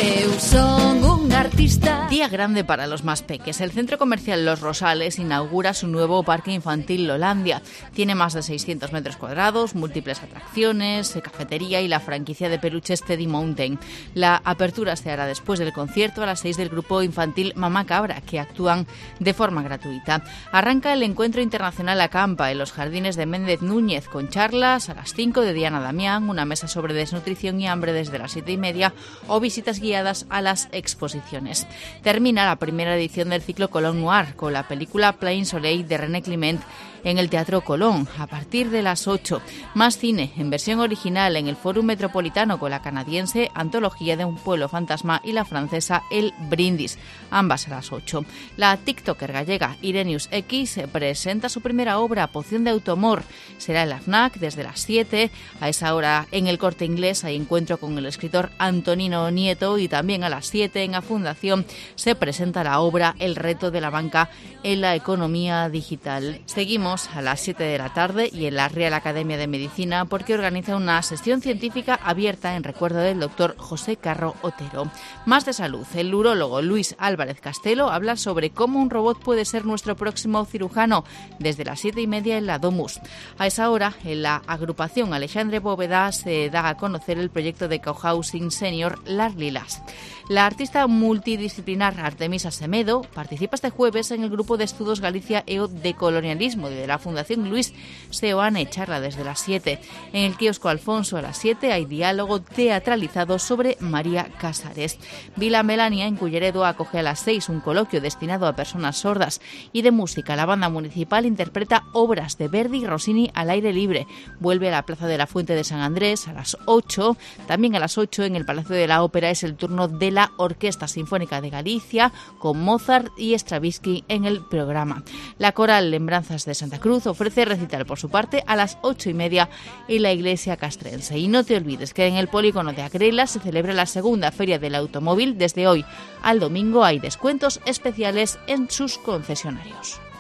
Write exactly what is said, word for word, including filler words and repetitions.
Eu son un artista. Día grande para los más peques. El centro comercial Los Rosales inaugura su nuevo parque infantil Lolandia. Tiene más de seiscientos metros cuadrados, múltiples atracciones, cafetería y la franquicia de peluches Teddy Mountain. La apertura se hará después del concierto a las seis del grupo infantil Mamá Cabra, que actúan de forma gratuita. Arranca el encuentro internacional Acampa en los jardines de Méndez Núñez, con charlas a las cinco de Diana Damián, una mesa sobre desnutrición y hambre desde las siete y media o visitas guiadas a las exposiciones. Termina la primera edición del ciclo Colón Noir con la película Plain Soleil de René Clement en el Teatro Colón a partir de las ocho. Más cine en versión original en el Fórum Metropolitano con la canadiense Antología de un pueblo fantasma y la francesa El Brindis, ambas a las ocho. La tiktoker gallega Irenius X presenta su primera obra, Poción de Automor. Será en la FNAC desde las siete. A esa hora en el Corte Inglés hay encuentro con el escritor Antonino Nieto, y también a las siete en la Fundación se presenta la obra El reto de la banca en la economía digital. Seguimos a las siete de la tarde y en la Real Academia de Medicina, porque organiza una sesión científica abierta en recuerdo del doctor José Carro Otero. Más de salud. El urólogo Luis Álvarez Castelo habla sobre cómo un robot puede ser nuestro próximo cirujano desde las siete y media en la Domus. A esa hora, en la agrupación Alexandre Bóveda se da a conocer el proyecto de cohousing senior Las Lilas. La artista multidisciplinar Artemisa Semedo participa este jueves en el grupo de estudios Galicia e o Decolonialismo de la Fundación Luis Seoane, charla desde las siete. En el kiosco Alfonso a las siete hay diálogo teatralizado sobre María Casares. Vila Melania en Culleredo acoge a las seis un coloquio destinado a personas sordas. Y de música, la banda municipal interpreta obras de Verdi y Rossini al aire libre. Vuelve a la Plaza de la Fuente de San Andrés a las ocho. También a las ocho en el Palacio de la Ópera es el turno de la Orquesta Sinfónica de Galicia, con Mozart y Stravinsky en el programa. La coral Lembranzas de Santa Cruz ofrece recital por su parte a las ocho y media en la iglesia castrense. Y no te olvides que en el polígono de Agrela se celebra la segunda feria del automóvil. Desde hoy al domingo hay descuentos especiales en sus concesionarios.